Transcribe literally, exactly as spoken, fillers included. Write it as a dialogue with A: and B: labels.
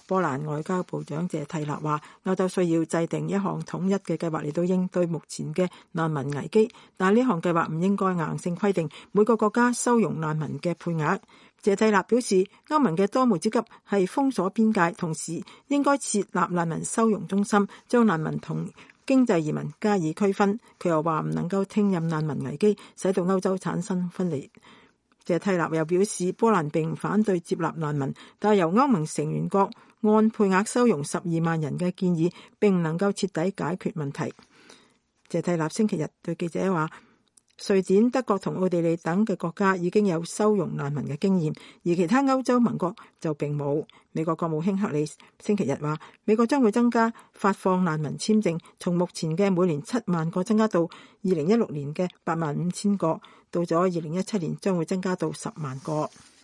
A: 波蘭外交部長謝蒂納話，歐洲需要制定一項統一嘅計劃嚟到應對目前嘅難民危機，但係呢項計劃唔應該硬性規定每個國家收容難民嘅配額。謝蒂納表示，歐盟嘅當務之急係封鎖邊界，同時應該設立難民收容中心，將難民同經濟移民加以區分。佢又話唔能夠聽任難民危機使到歐洲產生分離。謝蒂納又表示，波蘭並唔反對接納難民，但係由歐盟成員國按配額收容十二萬人嘅建議並唔能夠徹底解決問題。謝蒂納星期日對記者話，瑞典、德國同奧地利等嘅國家已經有收容難民嘅經驗，而其他歐洲盟國就並冇。美國國務卿克里星期日話，美國將會增加發放難民簽證，從目前嘅每年七萬個增加到二零一六年嘅八萬五千個，到咗二零一七年將會增加到十萬個。